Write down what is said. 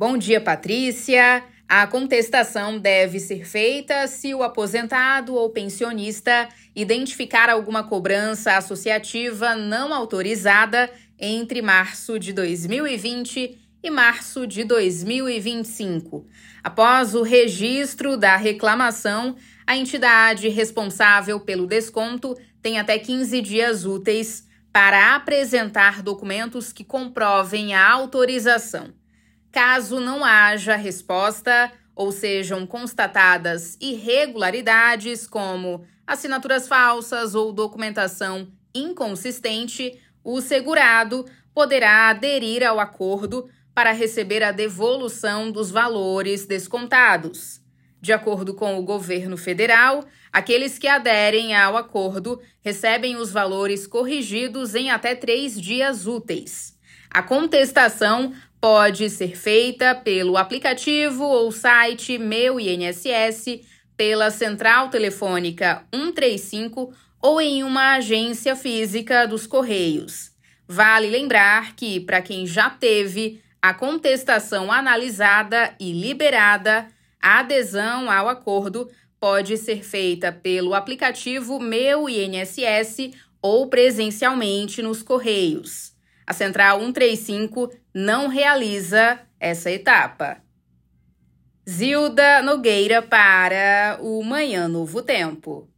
Bom dia, Patrícia. A contestação deve ser feita se o aposentado ou pensionista identificar alguma cobrança associativa não autorizada entre março de 2020 e março de 2025. Após o registro da reclamação, a entidade responsável pelo desconto tem até 15 dias úteis para apresentar documentos que comprovem a autorização. Caso não haja resposta ou sejam constatadas irregularidades, como assinaturas falsas ou documentação inconsistente, o segurado poderá aderir ao acordo para receber a devolução dos valores descontados. De acordo com o governo federal, aqueles que aderem ao acordo recebem os valores corrigidos em até 3 dias úteis. A contestação pode ser feita pelo aplicativo ou site Meu INSS, pela central telefônica 135 ou em uma agência física dos Correios. Vale lembrar que, para quem já teve a contestação analisada e liberada, a adesão ao acordo pode ser feita pelo aplicativo Meu INSS ou presencialmente nos Correios. A Central 135 não realiza essa etapa. Zilda Nogueira para o Manhã Novo Tempo.